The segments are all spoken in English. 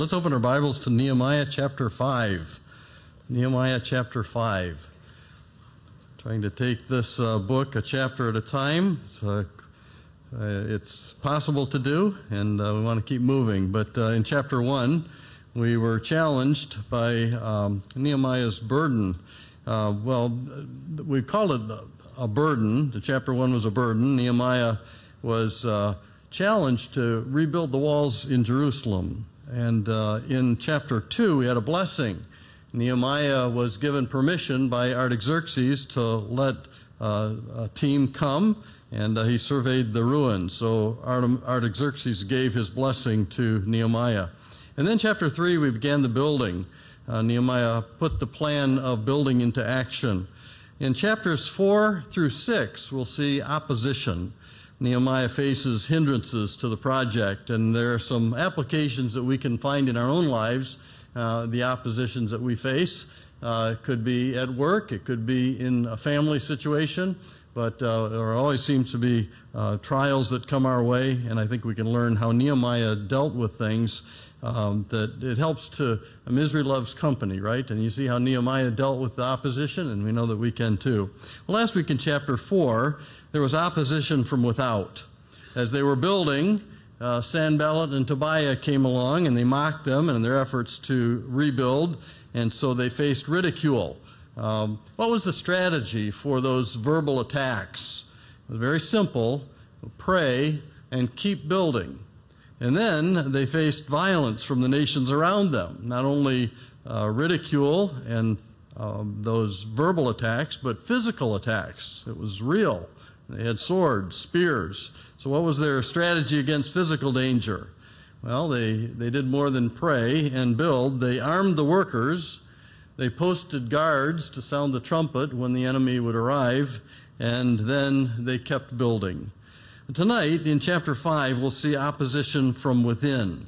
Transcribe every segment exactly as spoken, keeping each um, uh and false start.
Let's open our Bibles to Nehemiah chapter five. Nehemiah chapter five. Trying to take this uh, book a chapter at a time. It's, uh, uh, it's possible to do, and uh, we want to keep moving. But uh, in chapter one, we were challenged by um, Nehemiah's burden. Uh, well, we called it a burden. The chapter one was a burden. Nehemiah was uh, challenged to rebuild the walls in Jerusalem. And uh, in chapter two, we had a blessing. Nehemiah was given permission by Artaxerxes to let uh, a team come, and uh, he surveyed the ruins. So Artaxerxes gave his blessing to Nehemiah. And then chapter three, we began the building. Uh, Nehemiah put the plan of building into action. In chapters four through six, we'll see opposition. Nehemiah faces hindrances to the project, and there are some applications that we can find in our own lives, uh, the oppositions that we face. Uh, it could be at work, it could be in a family situation, but uh, there always seems to be uh, trials that come our way, and I think we can learn how Nehemiah dealt with things. Um, that it helps to, uh, misery loves company, right? And you see how Nehemiah dealt with the opposition, and we know that we can too. Well, last week in chapter four, there was opposition from without. As they were building, uh, Sanballat and Tobiah came along, and they mocked them in their efforts to rebuild, and so they faced ridicule. Um, what was the strategy for those verbal attacks? It was very simple: pray and keep building. And then they faced violence from the nations around them, not only uh, ridicule and um, those verbal attacks, but physical attacks. It was real. They had swords, spears. So what was their strategy against physical danger? Well, they, they did more than pray and build. They armed the workers. They posted guards to sound the trumpet when the enemy would arrive, and then they kept building. Tonight, in chapter five, we'll see opposition from within.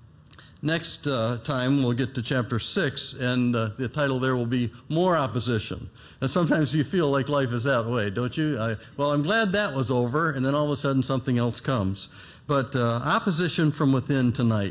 Next uh, time, we'll get to chapter six, and uh, the title there will be More Opposition. And sometimes you feel like life is that way, don't you? I, well, I'm glad that was over, and then all of a sudden something else comes. But uh, opposition from within tonight.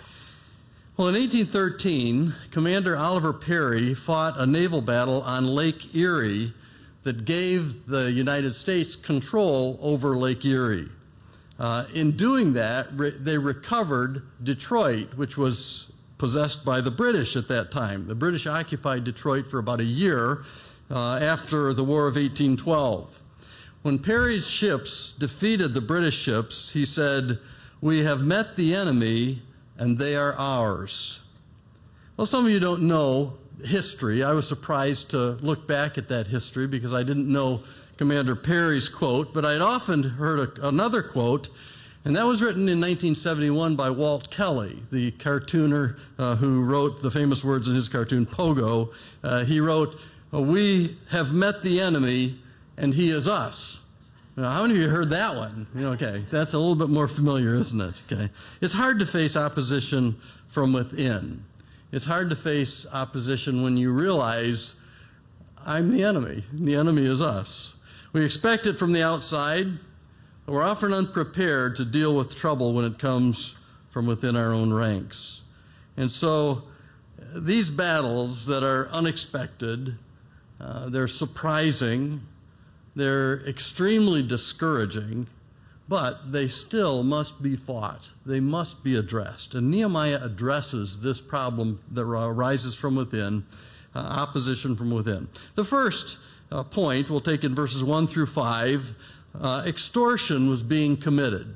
Well, in eighteen thirteen, Commander Oliver Perry fought a naval battle on Lake Erie that gave the United States control over Lake Erie. Uh, in doing that, re- they recovered Detroit, which was possessed by the British at that time. The British occupied Detroit for about a year uh, after the War of eighteen twelve. When Perry's ships defeated the British ships, he said, "We have met the enemy, and they are ours." Well, some of you don't know history. I was surprised to look back at that history because I didn't know Commander Perry's quote, but I'd often heard a, another quote, and that was written in nineteen seventy-one by Walt Kelly, the cartooner uh, who wrote the famous words in his cartoon Pogo. Uh, he wrote, "We have met the enemy, and he is us." Now, how many of you heard that one? You know, okay, that's a little bit more familiar, isn't it? Okay, it's hard to face opposition from within. It's hard to face opposition when you realize I'm the enemy. The enemy is us. We expect it from the outside, but we're often unprepared to deal with trouble when it comes from within our own ranks. And so these battles that are unexpected, uh, they're surprising, they're extremely discouraging, but they still must be fought. They must be addressed. And Nehemiah addresses this problem that arises from within, uh, opposition from within. The first uh, point we'll take in verses one through five, uh, extortion was being committed.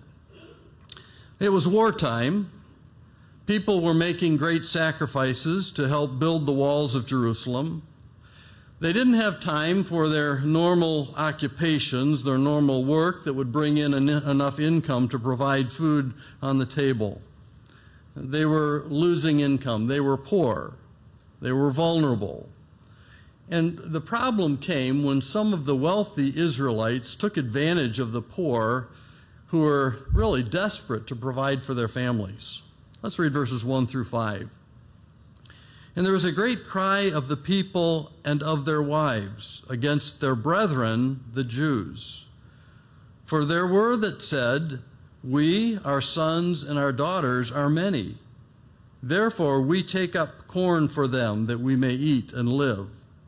It was wartime. People were making great sacrifices to help build the walls of Jerusalem. They didn't have time for their normal occupations, their normal work that would bring in en- enough income to provide food on the table. They were losing income. They were poor. They were vulnerable. And the problem came when some of the wealthy Israelites took advantage of the poor who were really desperate to provide for their families. Let's read verses one through five. "And there was a great cry of the people and of their wives against their brethren, the Jews. For there were that said, We, our sons and our daughters, are many. Therefore we take up corn for them, that we may eat and live.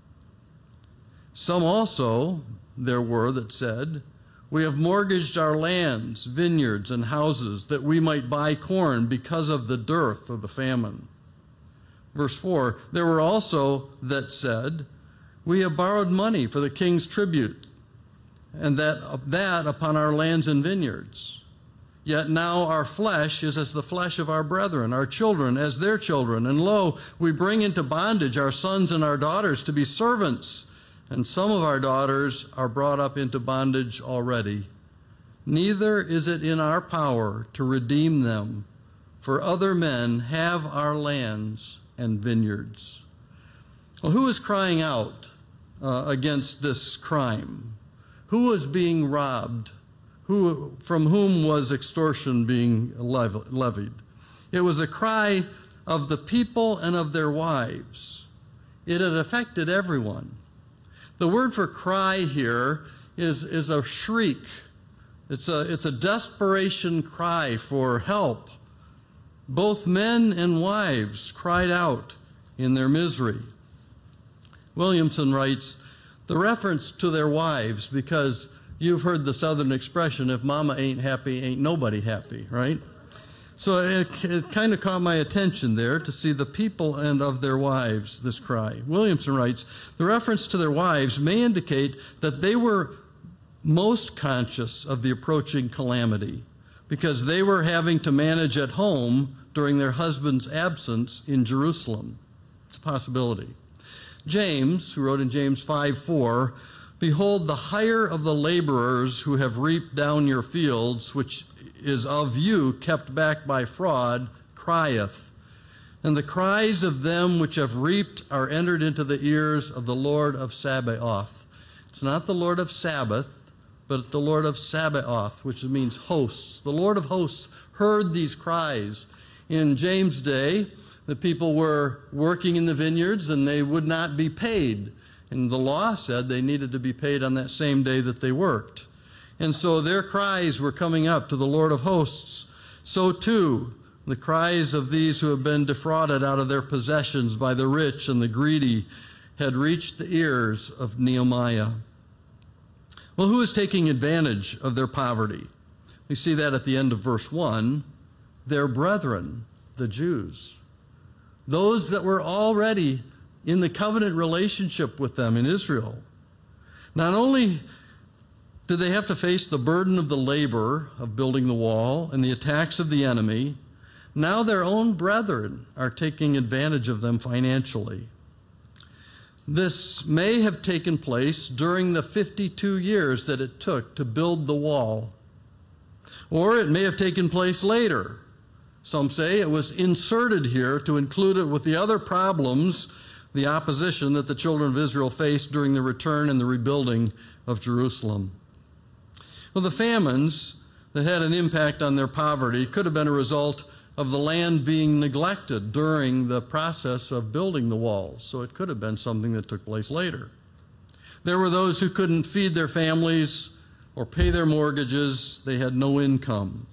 Some also there were that said, we have mortgaged our lands, vineyards, and houses, that we might buy corn because of the dearth or the famine. Verse four, there were also that said, we have borrowed money for the king's tribute, and that, that upon our lands and vineyards. Yet now our flesh is as the flesh of our brethren, our children as their children. And lo, we bring into bondage our sons and our daughters to be servants, and some of our daughters are brought up into bondage already. Neither is it in our power to redeem them, for other men have our lands and vineyards. Well, who is crying out uh, against this crime? Who was being robbed? Who, from whom was extortion being levied? It was a cry of the people and of their wives. It had affected everyone. The word for cry here is, is a shriek. It's a, it's a desperation cry for help. Both men and wives cried out in their misery. Williamson writes, the reference to their wives, because you've heard the Southern expression, if mama ain't happy, ain't nobody happy, right? So it, it kind of caught my attention there to see the people and of their wives, this cry. Williamson writes, the reference to their wives may indicate that they were most conscious of the approaching calamity because they were having to manage at home during their husband's absence in Jerusalem. It's a possibility. James, who wrote in James five four, behold, the hire of the laborers who have reaped down your fields, which is of you kept back by fraud, crieth. And the cries of them which have reaped are entered into the ears of the Lord of Sabaoth. It's not the Lord of Sabbath, but the Lord of Sabaoth, which means hosts. The Lord of hosts heard these cries. In James' day, the people were working in the vineyards and they would not be paid. And the law said they needed to be paid on that same day that they worked. And so their cries were coming up to the Lord of hosts. So too, the cries of these who have been defrauded out of their possessions by the rich and the greedy had reached the ears of Nehemiah. Well, who is taking advantage of their poverty? We see that at the end of verse one. Their brethren, the Jews. Those that were already in the covenant relationship with them in Israel. Not only did they have to face the burden of the labor of building the wall and the attacks of the enemy, now their own brethren are taking advantage of them financially. This may have taken place during the fifty-two years that it took to build the wall, or it may have taken place later. Some say it was inserted here to include it with the other problems, the opposition that the children of Israel faced during the return and the rebuilding of Jerusalem. Well, the famines that had an impact on their poverty could have been a result of the land being neglected during the process of building the walls. So it could have been something that took place later. There were those who couldn't feed their families or pay their mortgages. They had no income.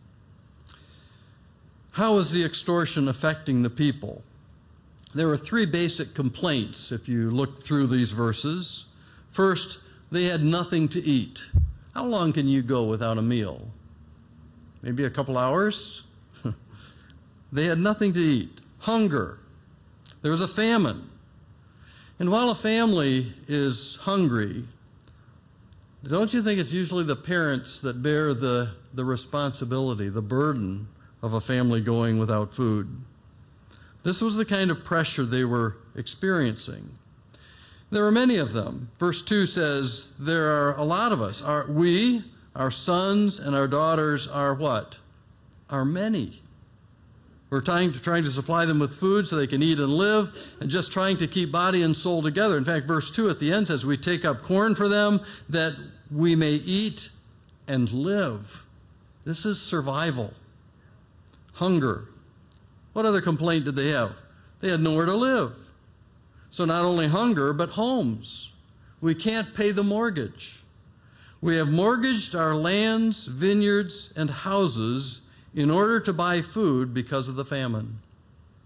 How is the extortion affecting the people? There are three basic complaints if you look through these verses. First, they had nothing to eat. How long can you go without a meal? Maybe a couple hours? They had nothing to eat. Hunger. There was a famine. And while a family is hungry, don't you think it's usually the parents that bear the, the responsibility, the burden of a family going without food? This was the kind of pressure they were experiencing. There were many of them. Verse two says, there are a lot of us. Our, we, our sons and our daughters are what? Are many. We're trying to, trying to supply them with food so they can eat and live, and just trying to keep body and soul together. In fact, verse two at the end says, we take up corn for them that we may eat and live. This is survival. Hunger. What other complaint did they have? They had nowhere to live. So not only hunger, but homes. We can't pay the mortgage. We have mortgaged our lands, vineyards, and houses in order to buy food because of the famine.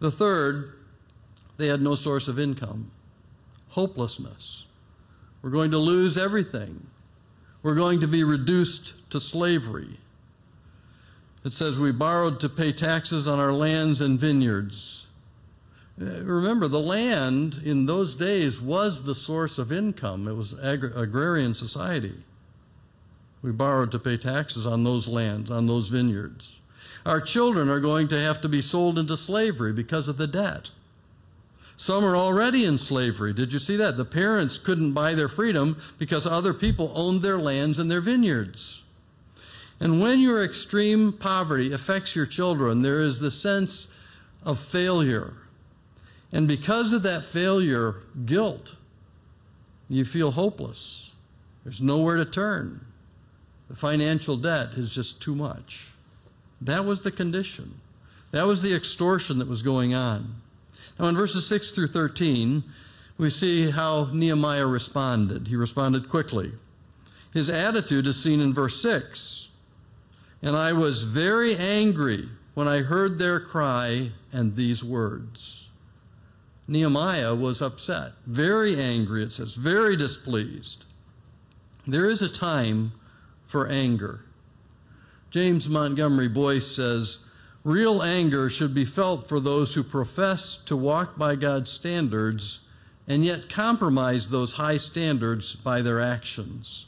The third, they had no source of income. Hopelessness. We're going to lose everything. We're going to be reduced to slavery. It says we borrowed to pay taxes on our lands and vineyards. Remember, the land in those days was the source of income. It was agri- agrarian society. We borrowed to pay taxes on those lands, on those vineyards. Our children are going to have to be sold into slavery because of the debt. Some are already in slavery. Did you see that? The parents couldn't buy their freedom because other people owned their lands and their vineyards. And when your extreme poverty affects your children, there is the sense of failure. And because of that failure, guilt, you feel hopeless. There's nowhere to turn. The financial debt is just too much. That was the condition. That was the extortion that was going on. Now in verses six through thirteen, we see how Nehemiah responded. He responded quickly. His attitude is seen in verse six. And I was very angry when I heard their cry and these words. Nehemiah was upset, very angry, it says, very displeased. There is a time for anger. James Montgomery Boyce says, real anger should be felt for those who profess to walk by God's standards and yet compromise those high standards by their actions.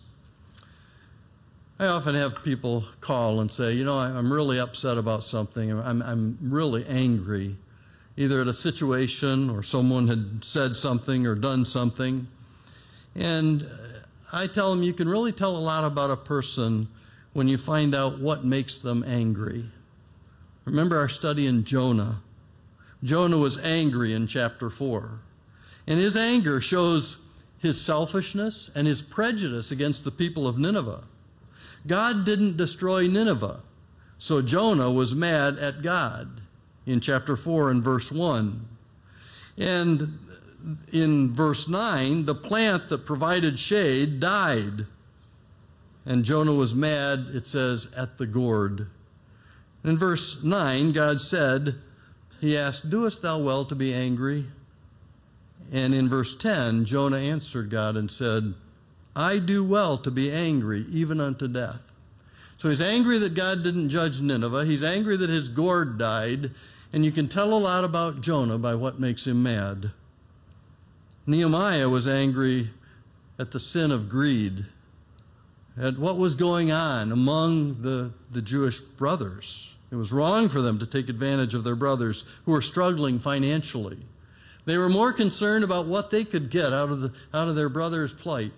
I often have people call and say, you know, I'm really upset about something. I'm, I'm really angry, either at a situation or someone had said something or done something. And I tell them you can really tell a lot about a person when you find out what makes them angry. Remember our study in Jonah. Jonah was angry in chapter four. And his anger shows his selfishness and his prejudice against the people of Nineveh. God didn't destroy Nineveh, so Jonah was mad at God in chapter four and verse one. And in verse nine, the plant that provided shade died. And Jonah was mad, it says, at the gourd. In verse nine, God said, he asked, doest thou well to be angry? And in verse ten, Jonah answered God and said, I do well to be angry, even unto death. So he's angry that God didn't judge Nineveh. He's angry that his gourd died. And you can tell a lot about Jonah by what makes him mad. Nehemiah was angry at the sin of greed, at what was going on among the, the Jewish brothers. It was wrong for them to take advantage of their brothers who were struggling financially. They were more concerned about what they could get out of, the, out of their brother's plight.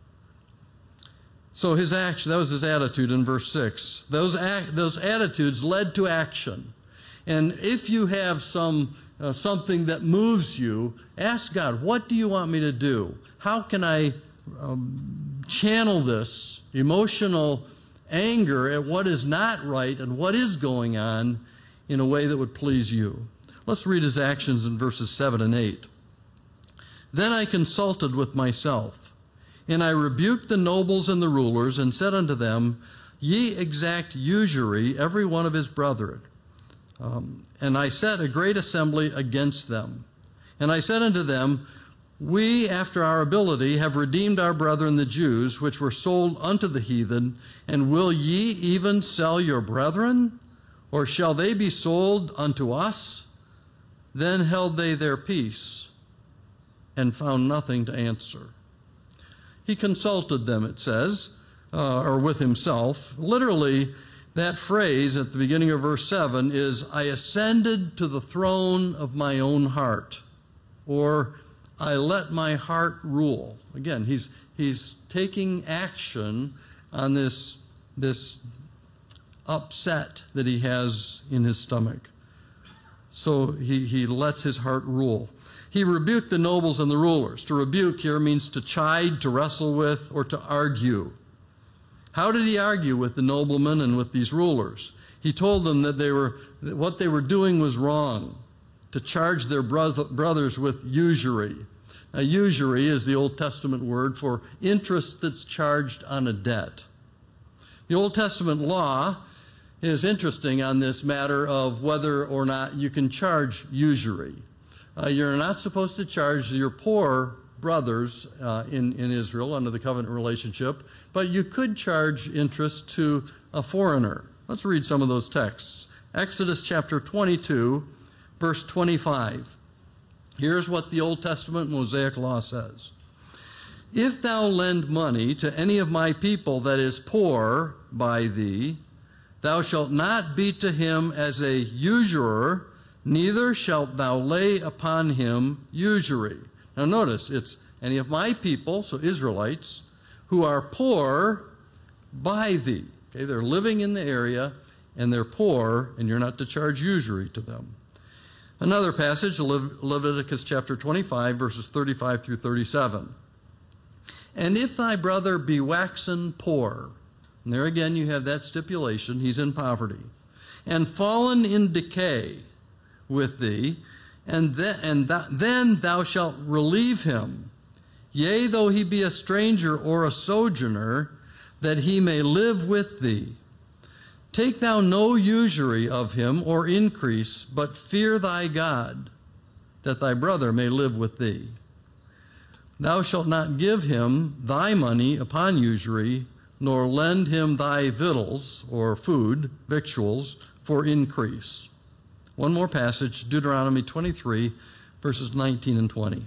So his action, that was his attitude in verse six. Those, act, those attitudes led to action. And if you have some uh, something that moves you, ask God, what do you want me to do? How can I um, channel this emotional anger at what is not right and what is going on in a way that would please you? Let's read his actions in verses seven and eight. Then I consulted with myself, and I rebuked the nobles and the rulers, and said unto them, Ye exact usury every one of his brethren. Um, and I set a great assembly against them. And I said unto them, We, after our ability, have redeemed our brethren the Jews, which were sold unto the heathen. And will ye even sell your brethren? Or shall they be sold unto us? Then held they their peace, and found nothing to answer. He consulted them, it says, uh, or with himself. Literally, that phrase at the beginning of verse seven is, I ascended to the throne of my own heart, or I let my heart rule. Again, he's, he's taking action on this, this upset that he has in his stomach. So he, he lets his heart rule. He rebuked the nobles and the rulers. To rebuke here means to chide, to wrestle with, or to argue. How did he argue with the noblemen and with these rulers? He told them that they were that what they were doing was wrong, to charge their brothers with usury. Now, usury is the Old Testament word for interest that's charged on a debt. The Old Testament law is interesting on this matter of whether or not you can charge usury. Uh, you're not supposed to charge your poor brothers uh, in, in Israel under the covenant relationship, but you could charge interest to a foreigner. Let's read some of those texts. Exodus chapter twenty-two, verse twenty-five. Here's what the Old Testament Mosaic law says. If thou lend money to any of my people that is poor by thee, thou shalt not be to him as a usurer, neither shalt thou lay upon him usury. Now notice, it's any of my people, so Israelites, who are poor by thee. Okay, they're living in the area, and they're poor, and you're not to charge usury to them. Another passage, Leviticus chapter twenty-five, verses thirty-five through thirty-seven. And if thy brother be waxen poor, and there again you have that stipulation, he's in poverty, and fallen in decay with thee, and, th- and th- then thou shalt relieve him, yea, though he be a stranger or a sojourner, that he may live with thee. Take thou no usury of him or increase, but fear thy God, that thy brother may live with thee. Thou shalt not give him thy money upon usury, nor lend him thy victuals, or food, victuals, for increase. One more passage, Deuteronomy twenty-three, verses nineteen and twenty.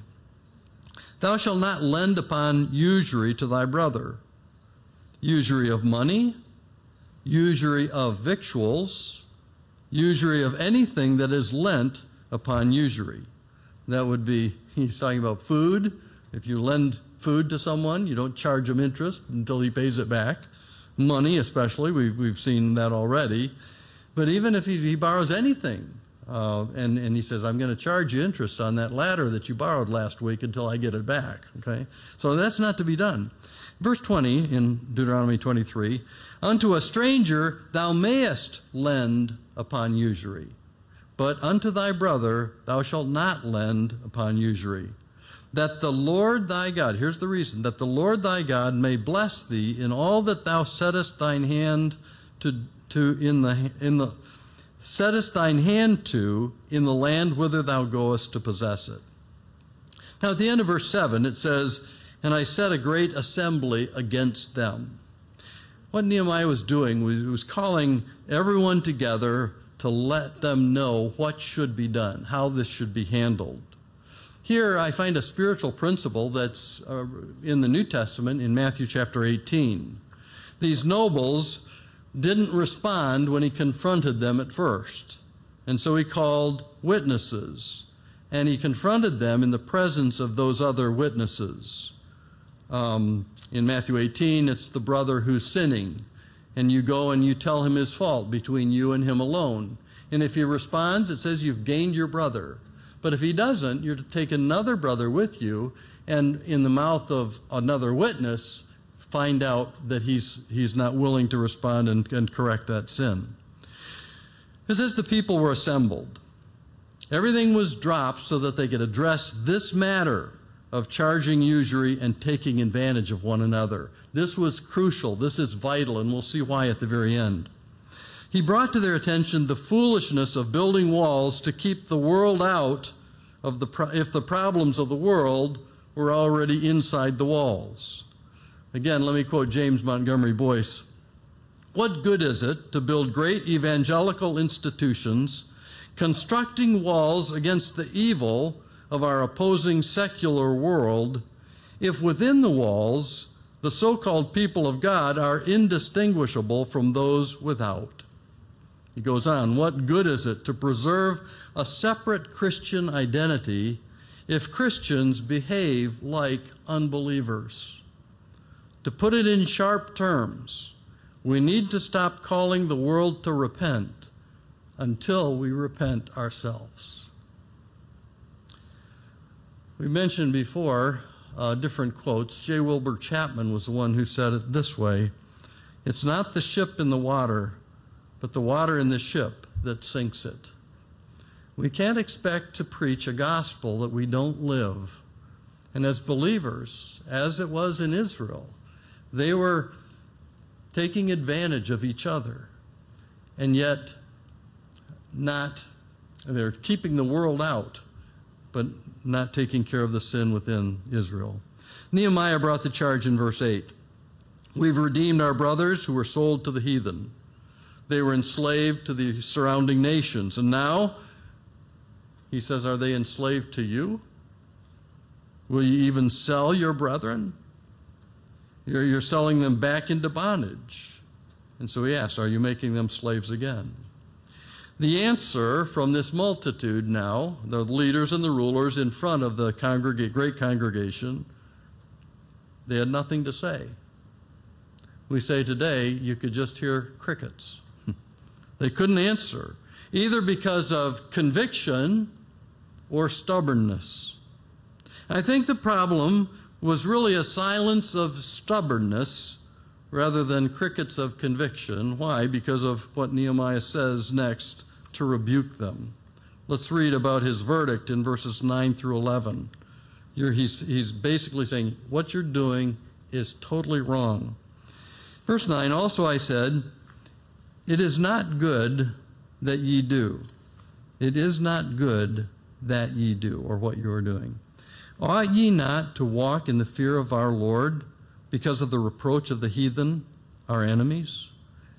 Thou shalt not lend upon usury to thy brother, usury of money, usury of victuals, usury of anything that is lent upon usury. That would be, he's talking about food. If you lend food to someone, you don't charge him interest until he pays it back. Money especially, we've, we've seen that already. But even if he, he borrows anything, uh, and, and he says, I'm going to charge you interest on that ladder that you borrowed last week until I get it back, okay? So that's not to be done. Verse twenty in Deuteronomy twenty-three, unto a stranger thou mayest lend upon usury, but unto thy brother thou shalt not lend upon usury. That the Lord thy God, here's the reason, that the Lord thy God may bless thee in all that thou settest thine hand to, to in the in the settest thine hand to in the land whither thou goest to possess it. Now at the end of verse seven it says, and I set a great assembly against them. What Nehemiah was doing was, was calling everyone together to let them know what should be done, how this should be handled. Here I find a spiritual principle that's uh, in the New Testament in Matthew chapter eighteen. These nobles didn't respond when he confronted them at first, and so he called witnesses, and he confronted them in the presence of those other witnesses. Um, in Matthew eighteen, it's the brother who's sinning, and you go and you tell him his fault between you and him alone. And if he responds, it says you've gained your brother. But if he doesn't, you're to take another brother with you, and in the mouth of another witness, find out that he's, he's not willing to respond and, and correct that sin. It says the people were assembled. Everything was dropped so that they could address this matter of charging usury and taking advantage of one another. This was crucial. This is vital, and we'll see why at the very end. He brought to their attention the foolishness of building walls to keep the world out of the pro- if the problems of the world were already inside the walls. Again, let me quote James Montgomery Boyce. What good is it to build great evangelical institutions, constructing walls against the evil of our opposing secular world, if within the walls the so-called people of God are indistinguishable from those without? He goes on, what good is it to preserve a separate Christian identity if Christians behave like unbelievers? To put it in sharp terms, we need to stop calling the world to repent until we repent ourselves. We mentioned before uh, different quotes. J. Wilbur Chapman was the one who said it this way: it's not the ship in the water, but the water in the ship that sinks it. We can't expect to preach a gospel that we don't live. And as believers, as it was in Israel, they were taking advantage of each other. and yet not, they're keeping the world out, but not taking care of the sin within Israel. Nehemiah brought the charge in verse eight. We've redeemed our brothers who were sold to the heathen. They were enslaved to the surrounding nations. And now, he says, are they enslaved to you? Will you even sell your brethren? You're, you're selling them back into bondage. And so he asks, are you making them slaves again? The answer from this multitude now, the leaders and the rulers in front of the congrega- great congregation, they had nothing to say. We say today, you could just hear crickets. They couldn't answer, either because of conviction or stubbornness. I think the problem was really a silence of stubbornness rather than crickets of conviction. Why? Because of what Nehemiah says next to rebuke them. Let's read about his verdict in verses nine through eleven. You're, he's, he's basically saying, what you're doing is totally wrong. Verse nine, also I said, it is not good that ye do. It is not good that ye do, or what you are doing. Ought ye not to walk in the fear of our Lord because of the reproach of the heathen, our enemies?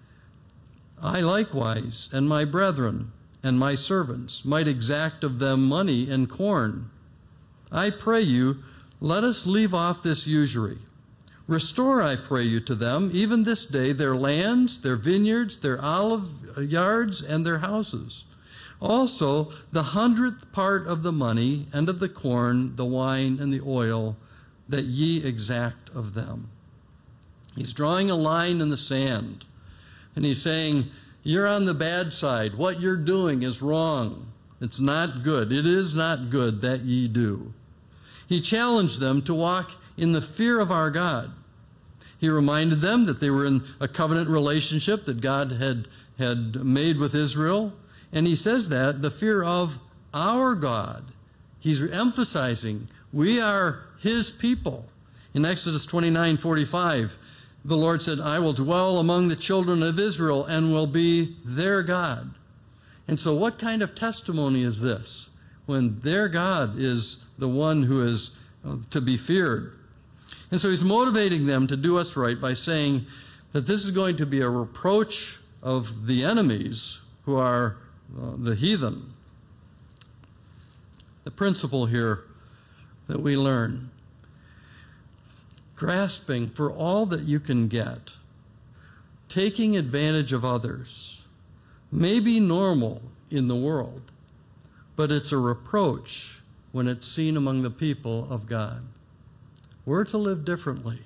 I likewise, and my brethren, and my servants, might exact of them money and corn. I pray you, let us leave off this usury. Restore, I pray you, to them, even this day, their lands, their vineyards, their olive yards, and their houses. Also, the hundredth part of the money, and of the corn, the wine, and the oil, that ye exact of them. He's drawing a line in the sand, and he's saying, you're on the bad side. What you're doing is wrong. It's not good. It is not good that ye do. He challenged them to walk in the fear of our God. He reminded them that they were in a covenant relationship that God had, had made with Israel. And he says that, the fear of our God. He's emphasizing we are his people. In Exodus twenty-nine forty-five, the Lord said, I will dwell among the children of Israel and will be their God. And so what kind of testimony is this when their God is the one who is to be feared? And so he's motivating them to do what's right by saying that this is going to be a reproach of the enemies who are uh, the heathen. The principle here that we learn, grasping for all that you can get, taking advantage of others, may be normal in the world, but it's a reproach when it's seen among the people of God. We're to live differently.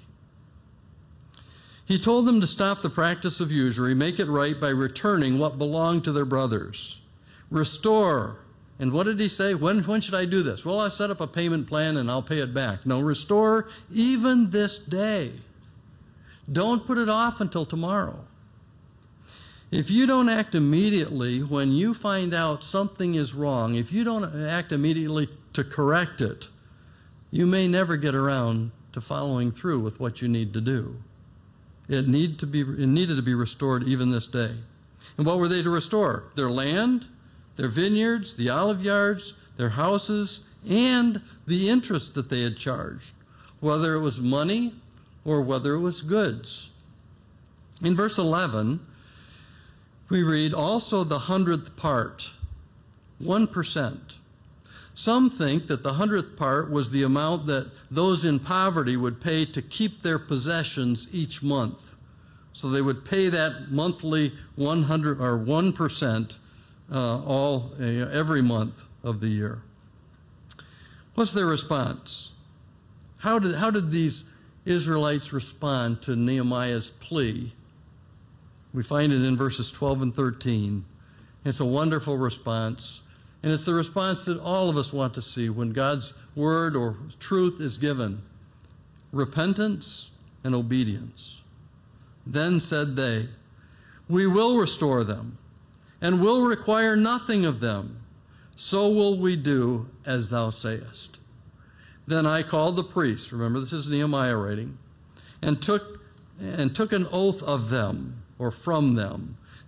He told them to stop the practice of usury, make it right by returning what belonged to their brothers. Restore. And what did he say? When, when should I do this? Well, I set up a payment plan and I'll pay it back. No, restore even this day. Don't put it off until tomorrow. If you don't act immediately when you find out something is wrong, if you don't act immediately to correct it, you may never get around to following through with what you need to do. It, need to be, it needed to be restored even this day. And what were they to restore? Their land, their vineyards, the olive yards, their houses, and the interest that they had charged, whether it was money or whether it was goods. In verse eleven, we read, also the hundredth part, one percent. Some think that the hundredth part was the amount that those in poverty would pay to keep their possessions each month. So they would pay that monthly one hundred or one percent uh, all uh, every month of the year. What's their response? How did how did these Israelites respond to Nehemiah's plea? We find it in verses twelve and thirteen. It's a wonderful response. And it's the response that all of us want to see when God's word or truth is given. Repentance and obedience. Then said they, we will restore them and will require nothing of them. So will we do as thou sayest. Then I called the priests, remember this is Nehemiah writing, and took, and took an oath of them or from them,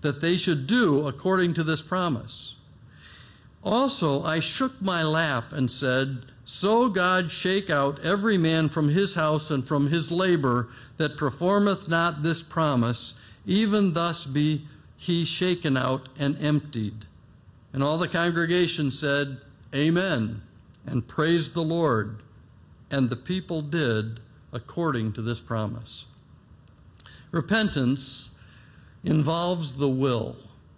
that they should do according to this promise. Also I shook my lap and said, So God shake out every man from his house and from his labor that performeth not this promise, even thus be he shaken out and emptied. And all the congregation said, Amen, and praised the Lord. And the people did according to this promise. Repentance involves the will.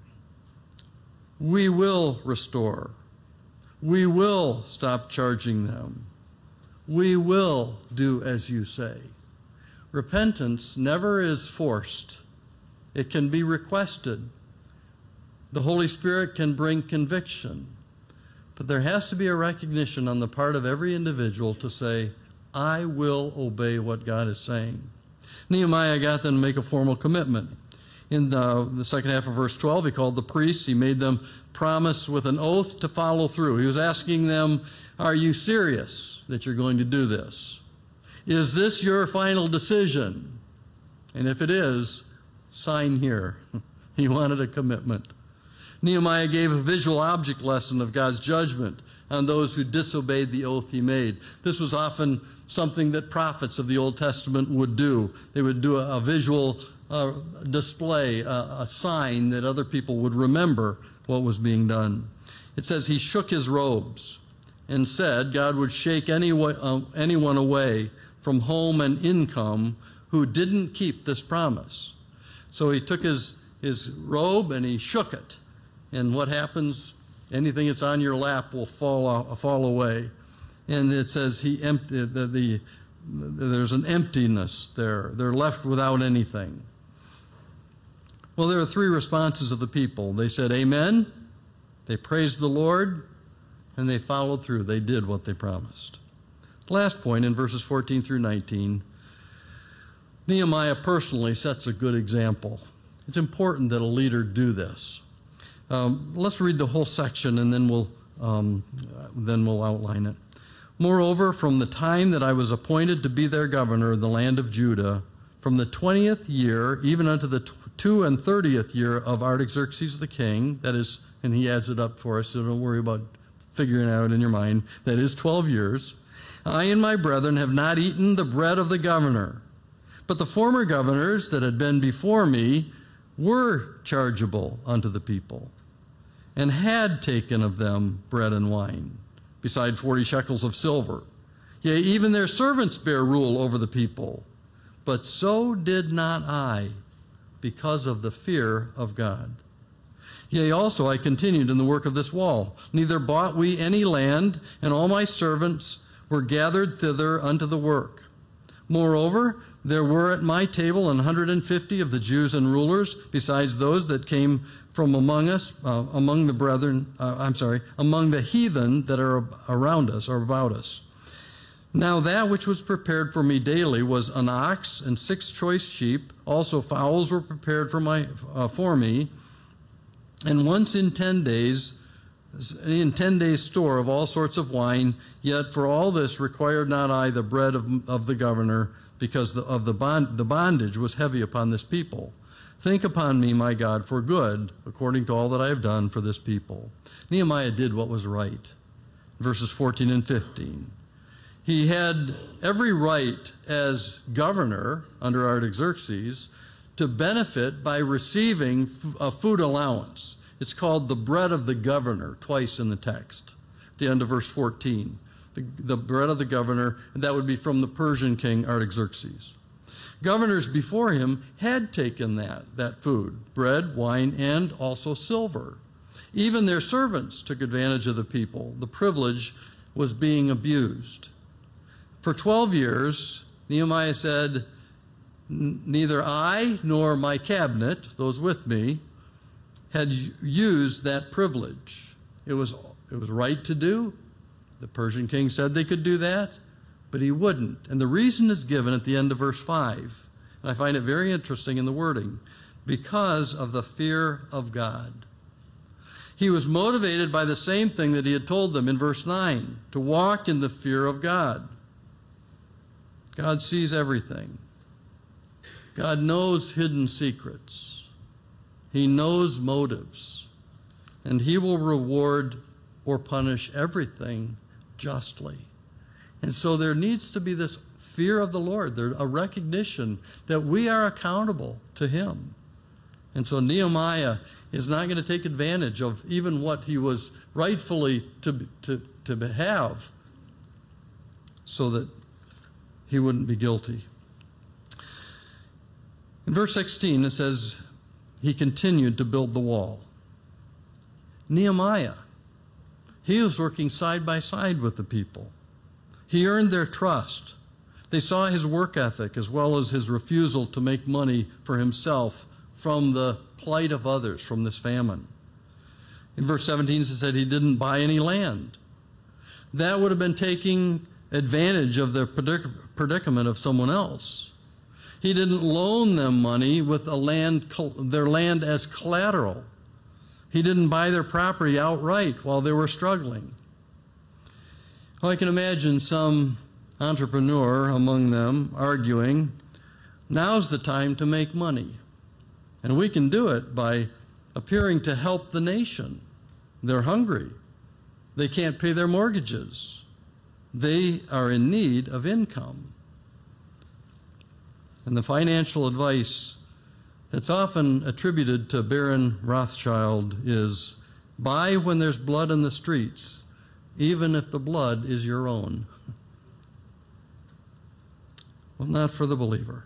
We will restore. We will stop charging them. We will do as you say. Repentance never is forced. It can be requested. The Holy Spirit can bring conviction. But there has to be a recognition on the part of every individual to say, I will obey what God is saying. Nehemiah got them to make a formal commitment. In the, the second half of verse twelve, he called the priests. He made them promise with an oath to follow through. He was asking them, are you serious that you're going to do this? Is this your final decision? And if it is, sign here. He wanted a commitment. Nehemiah gave a visual object lesson of God's judgment on those who disobeyed the oath he made. This was often something that prophets of the Old Testament would do. They would do a, a visual uh, display, a, a sign that other people would remember what was being done. It says he shook his robes and said God would shake any, uh, anyone away from home and income who didn't keep this promise. So he took his, his robe and he shook it. And what happens? Anything that's on your lap will fall off, fall away. And it says he emptied the, the there's an emptiness there. They're left without anything. Well, there are three responses of the people. They said amen, they praised the Lord, and they followed through. They did what they promised. Last point in verses fourteen through nineteen, Nehemiah personally sets a good example. It's important that a leader do this. Um, let's read the whole section and then we'll um, then we'll outline it. Moreover, from the time that I was appointed to be their governor of the land of Judah, from the twentieth year even unto the two and thirtieth year of Artaxerxes the king, that is, and he adds it up for us, so don't worry about figuring it out in your mind, that is twelve years, I and my brethren have not eaten the bread of the governor, but the former governors that had been before me were chargeable unto the people, and had taken of them bread and wine, beside forty shekels of silver. Yea, even their servants bear rule over the people. But so did not I, because of the fear of God. Yea, also I continued in the work of this wall. Neither bought we any land, and all my servants were gathered thither unto the work. Moreover, there were at my table an hundred and fifty of the Jews and rulers, besides those that came from among us, uh, among the brethren, uh, I'm sorry, among the heathen that are around us or about us. Now that which was prepared for me daily was an ox and six choice sheep. Also fowls were prepared for my uh, for me. And once in ten days, in ten days store of all sorts of wine. Yet for all this required not I the bread of, of the governor, because the, of the bond, the bondage was heavy upon this people. Think upon me, my God, for good, according to all that I have done for this people. Nehemiah did what was right. Verses fourteen and fifteen. He had every right as governor under Artaxerxes to benefit by receiving a food allowance. It's called the bread of the governor, twice in the text, at the end of verse fourteen. The, the bread of the governor, and that would be from the Persian king Artaxerxes. Governors before him had taken that, that food, bread, wine, and also silver. Even their servants took advantage of the people. The privilege was being abused. For twelve years, Nehemiah said, neither I nor my cabinet, those with me, had used that privilege. It was, it was right to do. The Persian king said they could do that, but he wouldn't. And the reason is given at the end of verse five. And I find it very interesting in the wording. Because of the fear of God. He was motivated by the same thing that he had told them in verse nine, to walk in the fear of God. God sees everything. God knows hidden secrets. He knows motives, and he will reward or punish everything justly. And so there needs to be this fear of the Lord, there, a recognition that we are accountable to him. And so Nehemiah is not going to take advantage of even what he was rightfully to, to, to have so that he wouldn't be guilty. In verse sixteen, it says, he continued to build the wall. Nehemiah, he was working side by side with the people. He earned their trust. They saw his work ethic as well as his refusal to make money for himself from the plight of others, from this famine. In verse seventeen, it said he didn't buy any land. That would have been taking advantage of the predic- predicament of someone else. He didn't loan them money with a land, their land as collateral. He didn't buy their property outright while they were struggling. Well, I can imagine some entrepreneur among them arguing, now's the time to make money. And we can do it by appearing to help the nation. They're hungry. They can't pay their mortgages. They are in need of income. And the financial advice that's often attributed to Baron Rothschild is, buy when there's blood in the streets, even if the blood is your own. Well, not for the believer.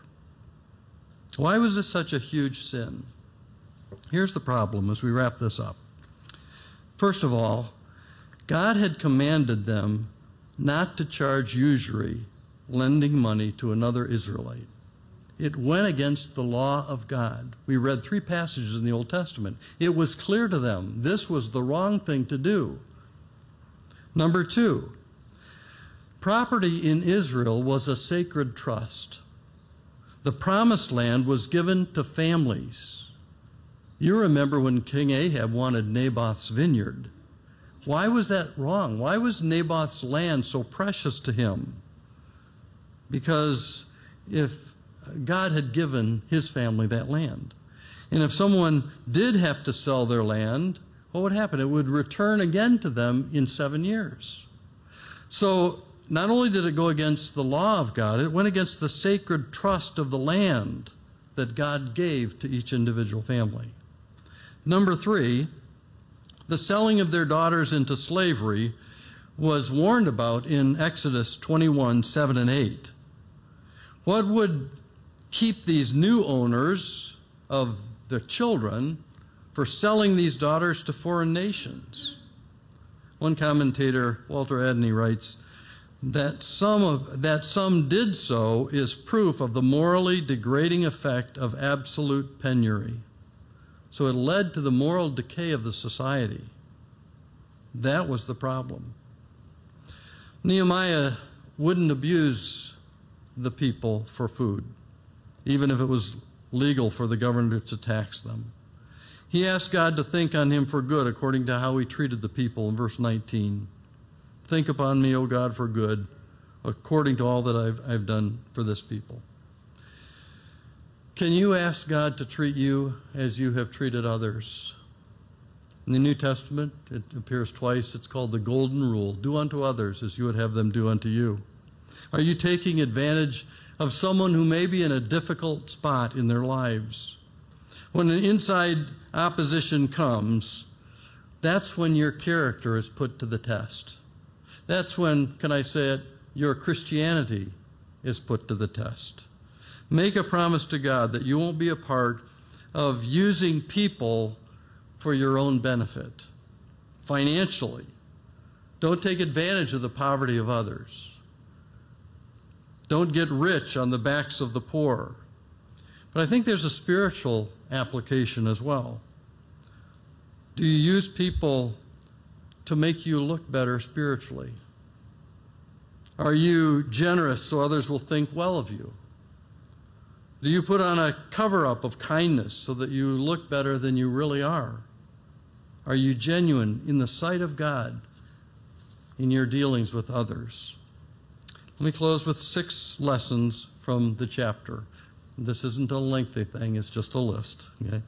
Why was this such a huge sin? Here's the problem as we wrap this up. First of all, God had commanded them not to charge usury lending money to another Israelite. It went against the law of God. We read three passages in the Old Testament. It was clear to them this was the wrong thing to do. Number two, property in Israel was a sacred trust. The promised land was given to families. You remember when King Ahab wanted Naboth's vineyard. Why was that wrong? Why was Naboth's land so precious to him? Because if God had given his family that land. And if someone did have to sell their land, what would happen? It would return again to them in seven years. So not only did it go against the law of God, it went against the sacred trust of the land that God gave to each individual family. Number three, the selling of their daughters into slavery was warned about in Exodus twenty-one, seven and eight. What would keep these new owners of their children for selling these daughters to foreign nations? One commentator, Walter Adney, writes that some of that some did so is proof of the morally degrading effect of absolute penury. So it led to the moral decay of the society. That was the problem. Nehemiah wouldn't abuse the people for food, even if it was legal for the governor to tax them. He asked God to think on him for good according to how he treated the people in verse nineteen. Think upon me, O God, for good, according to all that I've, I've done for this people. Can you ask God to treat you as you have treated others? In the New Testament, it appears twice. It's called the Golden Rule. Do unto others as you would have them do unto you. Are you taking advantage of someone who may be in a difficult spot in their lives? When an inside opposition comes, that's when your character is put to the test. That's when, can I say it, your Christianity is put to the test. Make a promise to God that you won't be a part of using people for your own benefit financially. Don't take advantage of the poverty of others. Don't get rich on the backs of the poor. But I think there's a spiritual application as well. Do you use people to make you look better spiritually? Are you generous so others will think well of you? Do you put on a cover-up of kindness so that you look better than you really are? Are you genuine in the sight of God in your dealings with others? Let me close with six lessons from the chapter. This isn't a lengthy thing, it's just a list. Okay?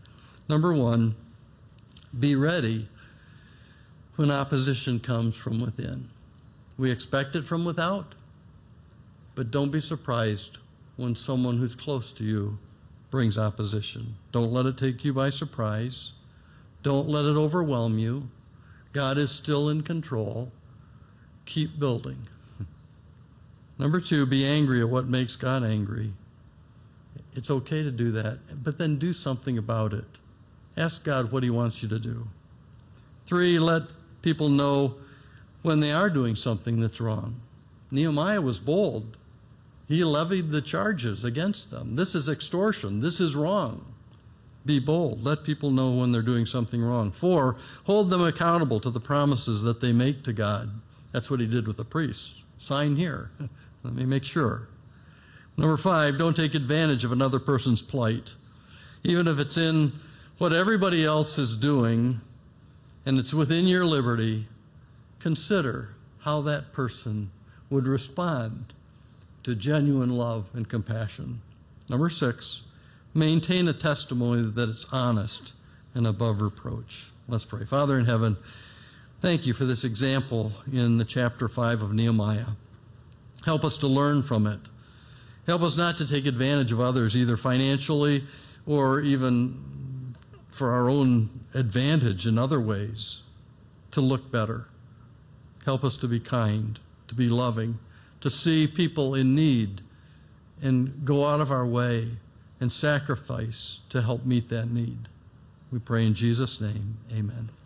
Number one, be ready when opposition comes from within. We expect it from without, but don't be surprised when someone who's close to you brings opposition. Don't let it take you by surprise. Don't let it overwhelm you. God is still in control. Keep building. Number two, be angry at what makes God angry. It's okay to do that, but then do something about it. Ask God what he wants you to do. Three, let people know when they are doing something that's wrong. Nehemiah was bold. He levied the charges against them. This is extortion. This is wrong. Be bold. Let people know when they're doing something wrong. Four, hold them accountable to the promises that they make to God. That's what he did with the priests. Sign here. Let me make sure. Number five, don't take advantage of another person's plight. Even if it's in what everybody else is doing and it's within your liberty, consider how that person would respond to genuine love and compassion. Number six, maintain a testimony that is honest and above reproach. Let's pray. Father in heaven, thank you for this example in the chapter five of Nehemiah. Help us to learn from it. Help us not to take advantage of others, either financially or even for our own advantage in other ways, to look better. Help us to be kind, to be loving, to see people in need and go out of our way and sacrifice to help meet that need. We pray in Jesus' name, amen.